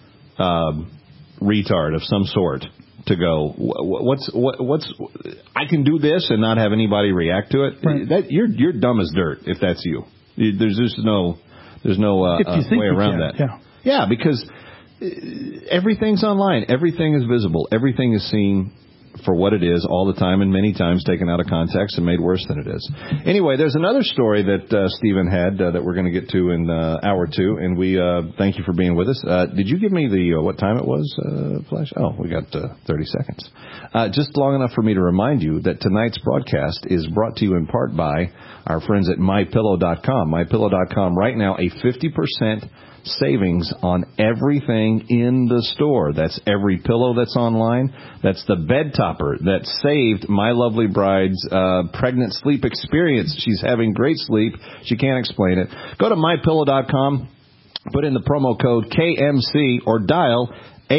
retard of some sort to go, what's I can do this and not have anybody react to it. Right. That you're dumb as dirt if that's you. There's no way around that. Yeah, because everything's online, everything is visible, everything is seen for what it is all the time, and many times taken out of context and made worse than it is. Anyway, there's another story that Stephen had that we're going to get to in hour 2, and we thank you for being with us. Did you give me the what time it was, Flash? Oh, we got 30 seconds. Just long enough for me to remind you that tonight's broadcast is brought to you in part by our friends at MyPillow.com. MyPillow.com right now, a 50% savings on everything in the store. That's every pillow that's online. That's the bed topper that saved my lovely bride's pregnant sleep experience. She's having great sleep. She can't explain it. Go to MyPillow.com, put in the promo code KMC, or dial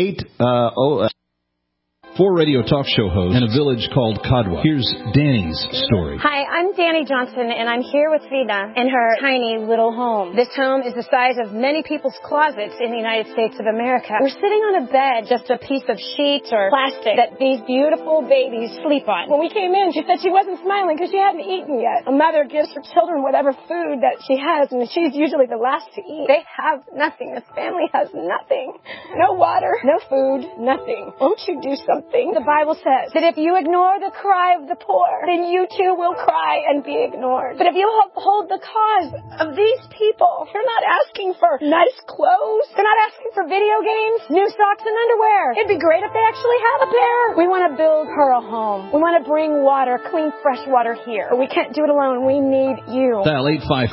4 radio talk show hosts in a village called Kadwa. Here's Danny's story. Hi, I'm Danny Johnson, and I'm here with Frida in her tiny little home. This home is the size of many people's closets in the United States of America. We're sitting on a bed, just a piece of sheet or plastic that these beautiful babies sleep on. When we came in, she said she wasn't smiling because she hadn't eaten yet. A mother gives her children whatever food that she has, and she's usually the last to eat. They have nothing. This family has nothing. No water, no food, nothing. Won't you do something? The Bible says that if you ignore the cry of the poor, then you too will cry and be ignored. But if you uphold the cause of these people, they're not asking for nice clothes. They're not asking for video games, new socks and underwear. It'd be great if they actually had a pair. We want to build her a home. We want to bring water, clean, fresh water here. But we can't do it alone. We need you. Dial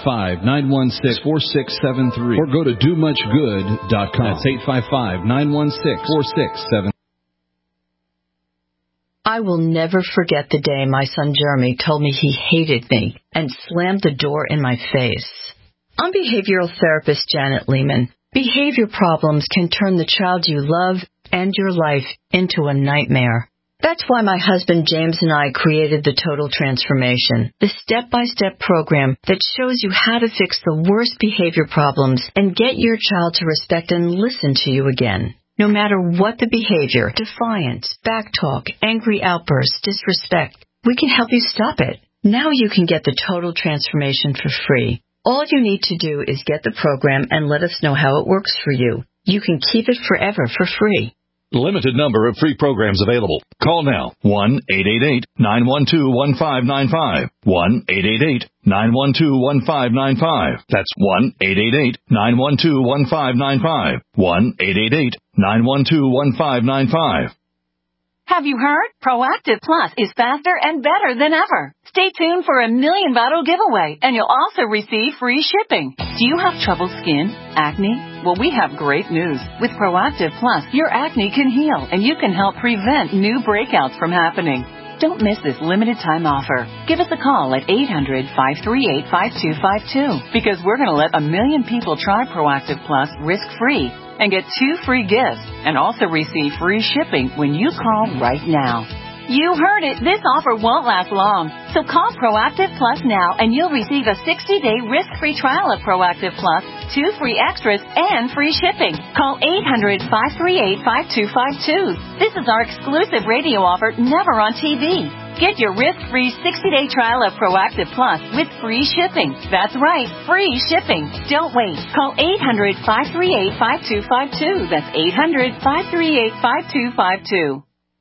855-916-4673 or go to domuchgood.com. That's 855-916-4673. I will never forget the day my son Jeremy told me he hated me and slammed the door in my face. I'm behavioral therapist Janet Lehman. Behavior problems can turn the child you love and your life into a nightmare. That's why my husband James and I created the Total Transformation, the step-by-step program that shows you how to fix the worst behavior problems and get your child to respect and listen to you again. No matter what the behavior, defiance, backtalk, angry outbursts, disrespect, we can help you stop it. Now you can get the Total Transformation for free. All you need to do is get the program and let us know how it works for you. You can keep it forever for free. Limited number of free programs available. Call now. 1-888-912-1595. 1-888-912-1595. That's 1-888-912-1595. 1-888-912-1595. Have you heard? Proactive Plus is faster and better than ever. Stay tuned for a $1 million bottle giveaway, and you'll also receive free shipping. Do you have troubled skin? Acne? Well, we have great news. With Proactive Plus, your acne can heal, and you can help prevent new breakouts from happening. Don't miss this limited time offer. Give us a call at 800-538-5252, because we're going to let 1 million people try Proactive Plus risk-free and get 2 free gifts and also receive free shipping when you call right now. You heard it. This offer won't last long. So call Proactive Plus now and you'll receive a 60-day risk-free trial of Proactive Plus, 2 free extras, and free shipping. Call 800-538-5252. This is our exclusive radio offer, never on TV. Get your risk-free 60-day trial of Proactive Plus with free shipping. That's right, free shipping. Don't wait. Call 800-538-5252. That's 800-538-5252.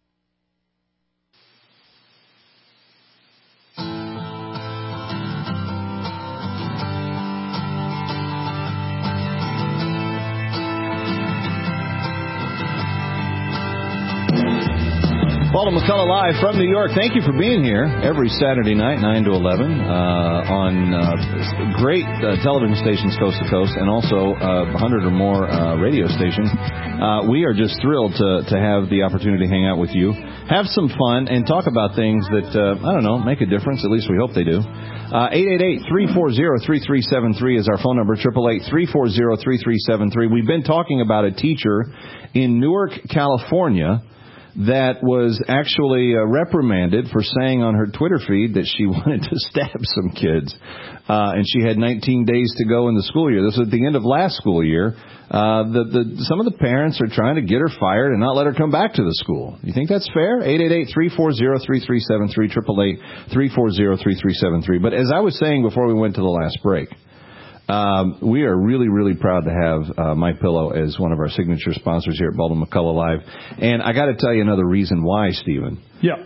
Paul McCullough live from New York. Thank you for being here every Saturday night, 9 to 11, on great television stations coast to coast, and also 100 or more radio stations. We are just thrilled to have the opportunity to hang out with you, have some fun, and talk about things that, I don't know, make a difference. At least we hope they do. 888-340-3373 is our phone number, 888-340-3373. We've been talking about a teacher in Newark, California, that was actually reprimanded for saying on her Twitter feed that she wanted to stab some kids. And she had 19 days to go in the school year. This was at the end of last school year. Some of the parents are trying to get her fired and not let her come back to the school. You think that's fair? 888-340-3373, 888-340-3373. But as I was saying before we went to the last break, we are really, really proud to have MyPillow as one of our signature sponsors here at Baldwin McCullough Live. And I got to tell you another reason why, Stephen. Yeah.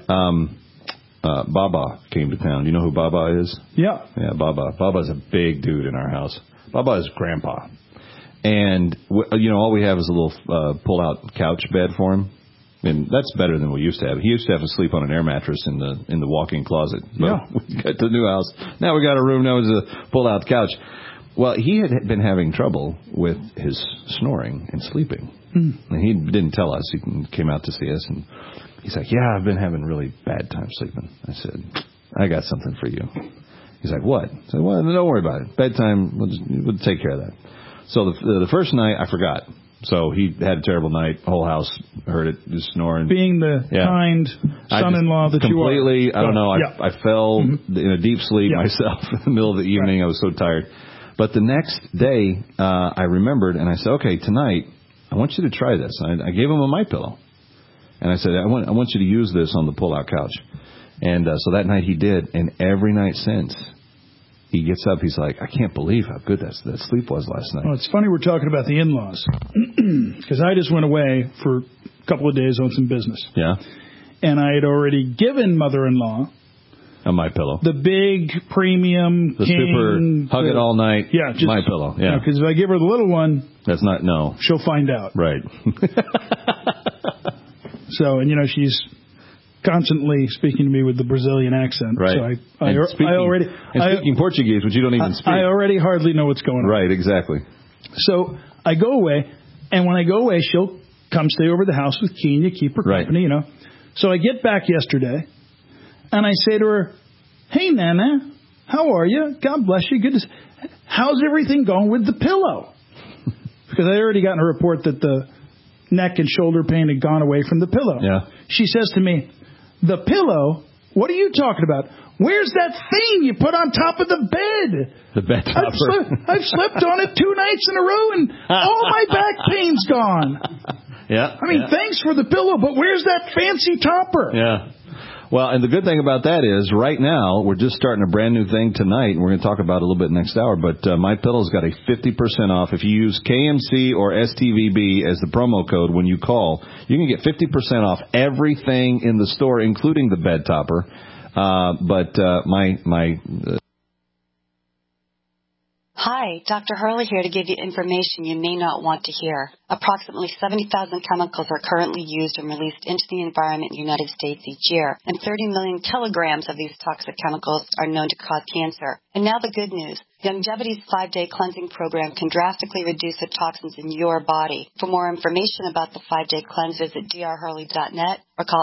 Baba came to town. You know who Baba is? Yeah. Yeah, Baba. Baba's a big dude in our house. Baba is grandpa. And, all we have is a little pull-out couch bed for him. And that's better than we used to have. He used to have to sleep on an air mattress in the walk-in closet. But yeah. We got the new house. Now we got a room known as a pull-out couch. Well, he had been having trouble with his snoring and sleeping. And he didn't tell us. He came out to see us, and he's like, yeah, I've been having really bad time sleeping. I said, I got something for you. He's like, what? I said, well, don't worry about it. Bedtime, we'll take care of that. So the first night, I forgot. So he had a terrible night. The whole house heard it, just snoring. Being the kind son-in-law that you are. Completely, I don't know, I fell in a deep sleep myself in the middle of the evening. I was so tired. But the next day, I remembered, and I said, okay, tonight, I want you to try this. I gave him a MyPillow. And I said, I want you to use this on the pull-out couch. And so that night he did, and every night since, he gets up, he's like, I can't believe how good that sleep was last night. Well, it's funny we're talking about the in-laws, because I just went away for a couple of days on some business. Yeah. And I had already given mother-in-law a MyPillow. The big premium the king, super hug it all night. Yeah, just MyPillow. Yeah. Because if I give her the little one, that's not she'll find out. Right. So, and she's constantly speaking to me with the Brazilian accent. Right. So speaking Portuguese, which you don't even speak. I already hardly know what's going on. Right. Exactly. So I go away, and when I go away, she'll come stay over the house with Kenya, keep her company. So I get back yesterday. And I say to her, hey, Nana, how are you? God bless you. Good. How's everything going with the pillow? Because I already gotten a report that the neck and shoulder pain had gone away from the pillow. Yeah. She says to me, the pillow? What are you talking about? Where's that thing you put on top of the bed? The bed topper. I've slept on it 2 nights in a row, and all my back pain's gone. Yeah. I mean, thanks for the pillow, but where's that fancy topper? Yeah. Well, and the good thing about that is right now we're just starting a brand new thing tonight, and we're going to talk about it a little bit next hour, but MyPillow's got a 50% off. If you use KMC or STVB as the promo code when you call, you can get 50% off everything in the store, including the bed topper. Hi, Dr. Hurley here to give you information you may not want to hear. Approximately 70,000 chemicals are currently used and released into the environment in the United States each year, and 30 million kilograms of these toxic chemicals are known to cause cancer. And now the good news. Longevity's 5-day cleansing program can drastically reduce the toxins in your body. For more information about the 5-day cleanse, visit drhurley.net or call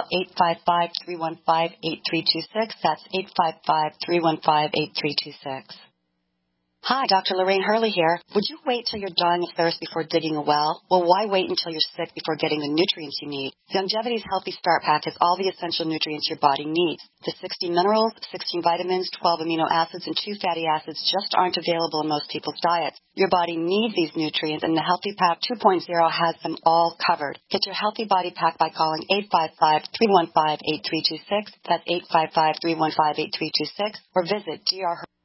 855-315-8326. That's 855-315-8326. Hi, Dr. Lorraine Hurley here. Would you wait till you're dying of thirst before digging a well? Well, why wait until you're sick before getting the nutrients you need? Longevity's Healthy Start Pack has all the essential nutrients your body needs. The 60 minerals, 16 vitamins, 12 amino acids, and 2 fatty acids just aren't available in most people's diets. Your body needs these nutrients, and the Healthy Pack 2.0 has them all covered. Get your Healthy Body Pack by calling 855-315-8326. That's 855-315-8326. Or visit Dr.